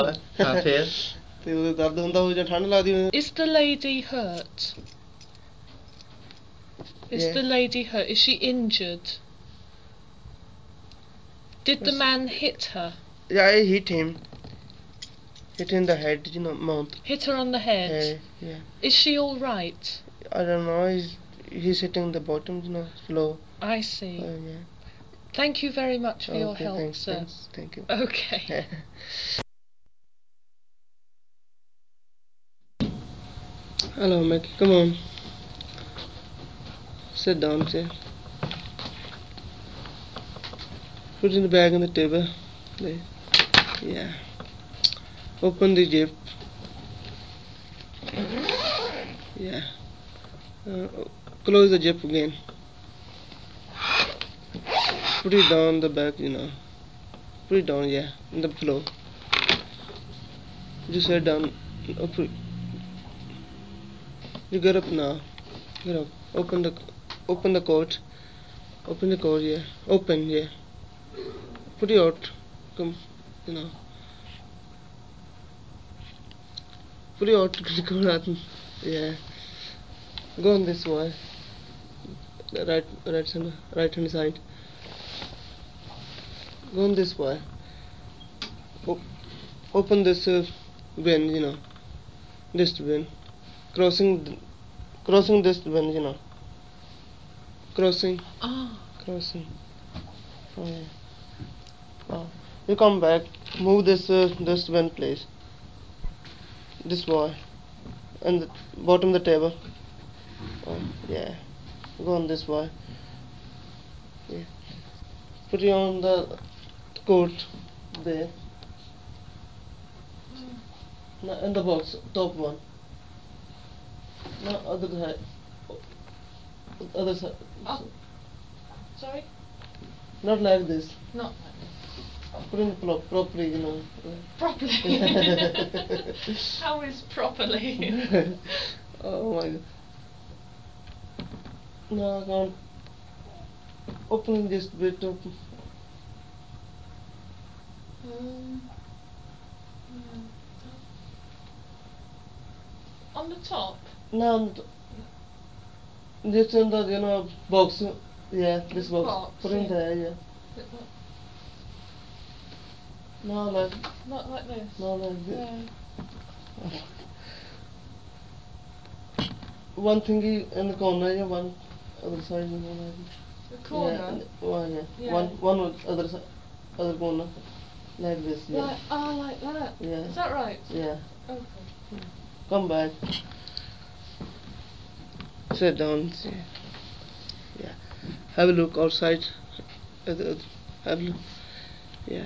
Is the lady hurt? Is Yeah. the lady hurt? Is she injured? Did the man hit her? Yeah, I hit him. Hit in the head, mouth. Hit her on the head? Yeah. Is she alright? I don't know. He's hitting the bottom, slow. I see. Yeah. Thank you very much for your Okay, help, thanks, sir. thanks. Thank you. Okay. Hello, Mickey. Come on. Sit down, sir. Put in the bag on the table. There. Yeah. Open the zip. Yeah. Close the zip again. Put it down the back, Put it down, yeah, on the floor. Just sit down. You get up now. Get up. Open the coat. Open the coat, yeah. Open, yeah. Put it out. Come, Put it out. Go out. Yeah. Go on this way. Right hand side. Go on this way. Open this bin, this bin. Crossing this bin, Crossing. Crossing. Oh, yeah. Oh. You come back. Move this bin, please. This way. And the bottom of the table. Oh, yeah. Go on this way. Yeah. Put it on the coat there. No, in the box, top one. No, other side. Other side. Oh. Sorry? Not like this. Not like this. Put in properly, Properly? How is properly? Oh my god. No, I can't. Open this bit up. Yeah. On the top? No, this in the box. Yeah, this box. Put in yeah. there, yeah. No, like. Not like this? No, like this. Yeah. One thingy in the corner, yeah, one other side, like The corner? Yeah, one, yeah. Yeah. One other side, other corner, like this, yeah. Like that? Yeah. Is that right? Yeah. Okay. Come back. Sit down. Yeah. Have a look outside. Have a look. Yeah.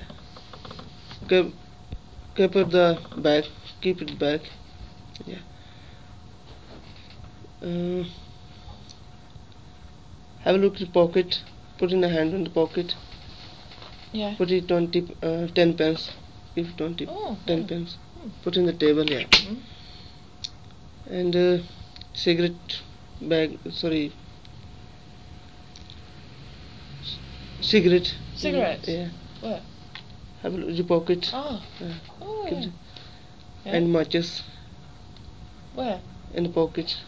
Keep it the bag. Keep it back. Yeah. Have a look at the pocket. Put in the hand in the pocket. Yeah. Put it 10 pence. If 10 pence. Put in the table, yeah. And cigarette bag. Sorry. Cigarette. Cigarettes? Yeah. Where? Have a look at the pocket. Oh. Yeah. Yeah. And matches. Where? In the pocket.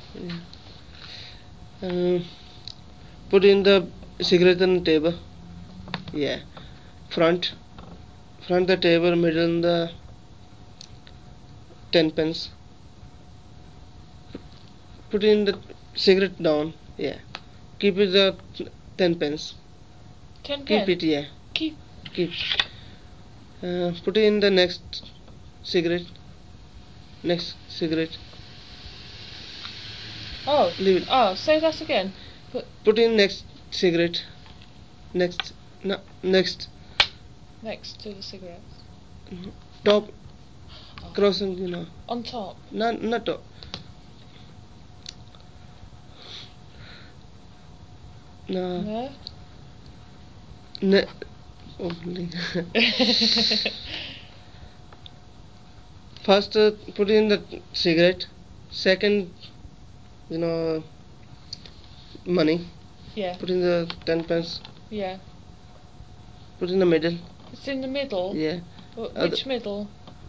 Yeah. Put in the cigarette on the table. Yeah. Front the table, middle the 10 pence. Put in the cigarette down. Yeah. Keep it the 10 pence. 10 Keep pence? it, yeah. Keep. Put in the next cigarette. Next cigarette. Oh. Leave it. Oh, say that again. Put in next cigarette. Next. No, next. Next to the cigarettes. Top. Crossing, On top. Not top. No. Left. Oh, First, put in the cigarette. Second, money. Yeah. Put in the 10 pence. Yeah. Put in the middle. It's in the middle? Yeah. Which middle?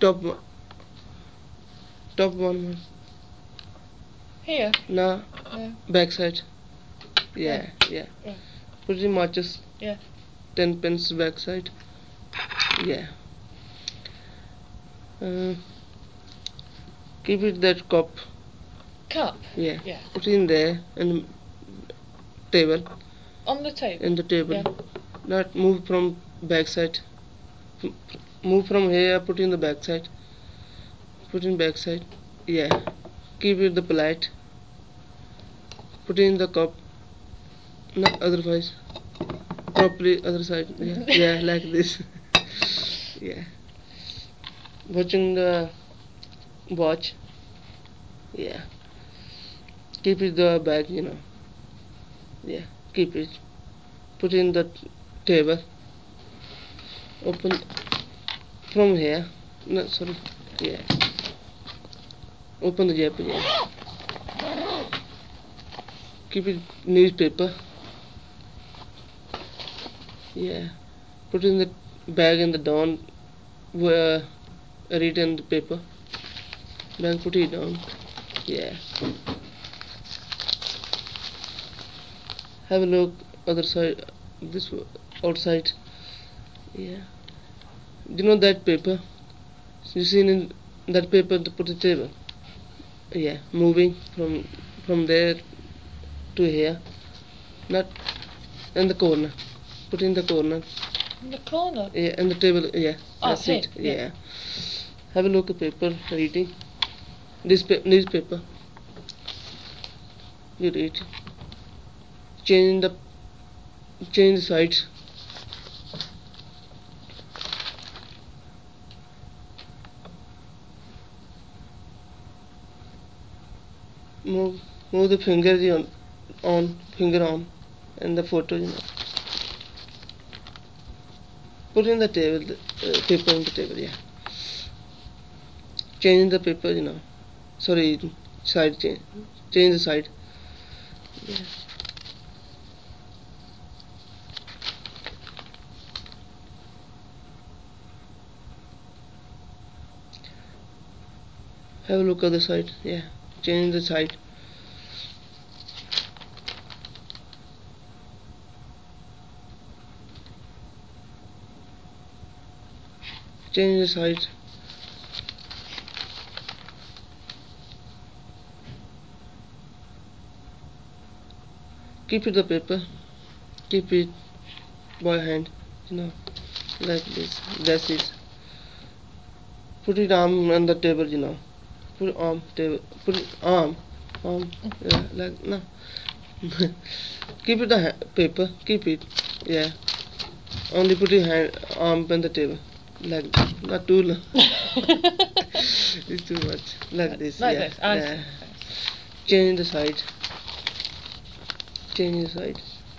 top one. Top one. Here? No. Yeah. Backside. Yeah, yeah. Right. Pretty much just Yeah. 10 pence backside. Yeah. Uh, keep it that cup. Cup? Yeah. Yeah. Put it in there and table. On the table? In the table. Yeah. Not move from backside. Move from here, put in the backside. Put in backside. Yeah. Keep it the plate. Put in the cup. Not otherwise. Properly other side. Yeah. Yeah, like this. Yeah. Watching the watch. Yeah. Keep it the bag, Yeah. Keep it. Put in the table. Open from here. No, sorry. Yeah. Open the zip. Yeah. Keep it newspaper. Yeah. Put in the bag in the down where read in the paper. Then put it down. Yeah. Have a look other side. This outside. Yeah. You know that paper? You seen in that paper to put the table. Yeah. Moving from there to here. Not in the corner. Put in the corner. In the corner? Yeah, and the table. Yeah. Oh, That's here. it. Yeah. Have a look at paper reading. This newspaper. You read. Change the sides. Move the finger on finger on and the photo. Put in the table paper on the table. Yeah. Change the paper. Sorry, side change. Change the side. Yeah. Have a look at the side. Yeah. Change the side. Change the side. Keep it the paper. Keep it by hand. Like this. That's it. Put it arm on the table. Put arm table. Put it arm. Yeah, like no. Keep it the paper. Keep it. Yeah. Only put your hand arm on the table. Like not too long. It's too much. Like this. Like Yeah. this. I see. Yeah. Change the side. Change the side.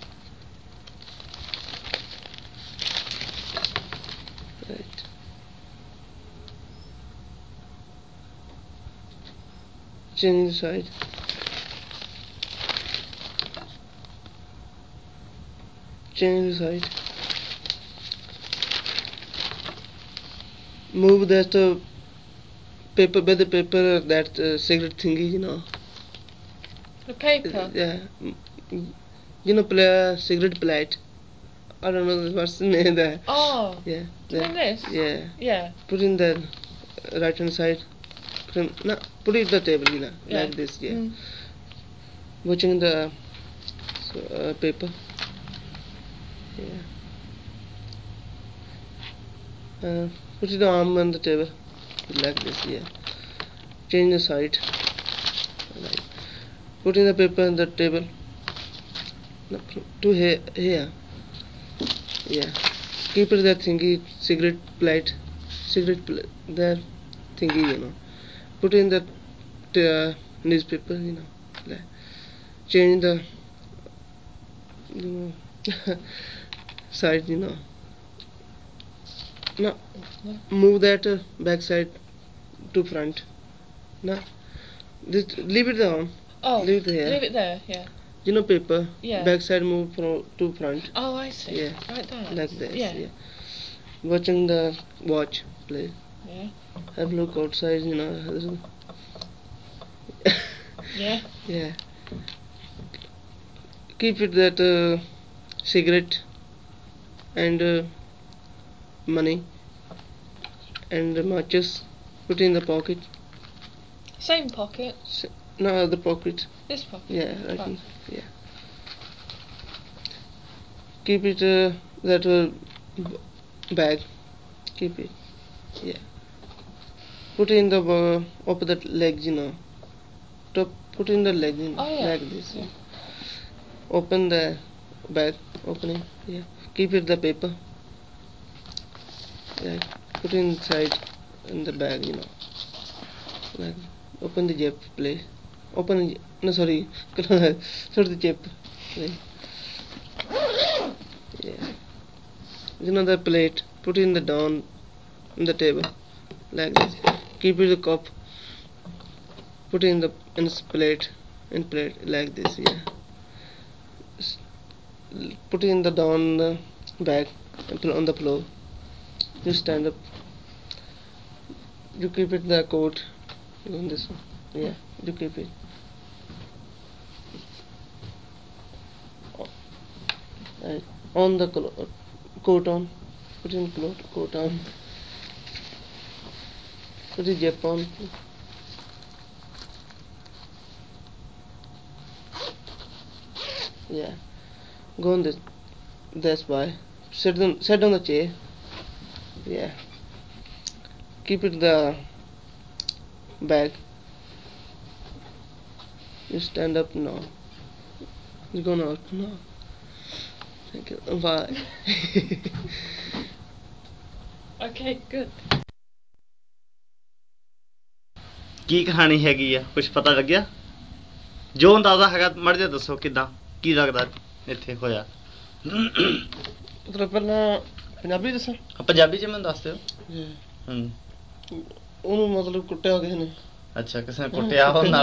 Right. Change the side. Change the side. Move that paper by the paper that cigarette thingy. The paper? Yeah. Play cigarette plate. I don't know what's the name there. Oh. Yeah. Do you mean this? Yeah. Yeah. Put in the right hand side. Put it the table, Yeah. like this. Yeah. Watching the paper. Yeah. Put the arm on the table, like this. Yeah. Change the side. Right. Putting the paper on the table. No, to here. Yeah. Keep it that thingy, cigarette plate. That thingy. Put in the newspaper. Like, change the you side. No. Move that back side to front. No. Just leave it on. Oh. Leave it here. Leave it there. Yeah. Paper. Yeah. Back side move to front. Oh, I see. Yeah. Like that. Like this. Yeah. Yeah. Watching the watch play. Yeah. Have a look outside, you know. Yeah. Yeah. Keep it that cigarette and money and matches. Put in the pocket. Same pocket. No, other pocket. This pocket. Yeah, right. Right. Yeah. Keep it that bag. Keep it. Yeah. Put in the opposite legs, you know. Put in the legs, you know, Oh yeah. like this. Yeah. Open the bag. Opening. Yeah. Keep it the paper. Yeah. Put inside in the bag, you know. Like open the zip, please. Open. No, sorry. Sorry, the zip. Please. Yeah. You know the plate. Put in the down on the table, like this. Keep it the cup. Put in the plate. In plate like this. Yeah. Put in the down the bag on the floor. You stand up. You keep it the coat on this one. Yeah. You keep it. Right. On the coat on. Put in coat on. Put the zip on. Yeah. Go on this by. Sit on the chair. Yeah. Keep it the bag. You stand up now. You go out now. Thank you. Bye. Okay, good. ਕੀ ਕਹਾਣੀ ਹੈਗੀ ਆ, ਕੁਝ ਪਤਾ ਲੱਗਿਆ? ਜੋ ਅੰਦਾਜ਼ਾ ਹੈਗਾ ਮੜ ਜਾ ਦੱਸੋ, ਕਿਦਾਂ ਕੀ ਲੱਗਦਾ ਇੱਥੇ ਹੋਇਆ? ਮਤਲਬ ਪਹਿਲਾਂ ਪੰਜਾਬੀ ਦੱਸਾਂ? ਪੰਜਾਬੀ ਚ ਮੈਨੂੰ ਦੱਸ ਦਿਓ। ਉਹਨੂੰ ਮਤਲਬ ਕੁੱਟਿਆ ਕਿਸੇ ਨੇ। ਅੱਛਾ, ਕਿਸੇ ਨੇ ਕੁੱਟਿਆ, ਉਹ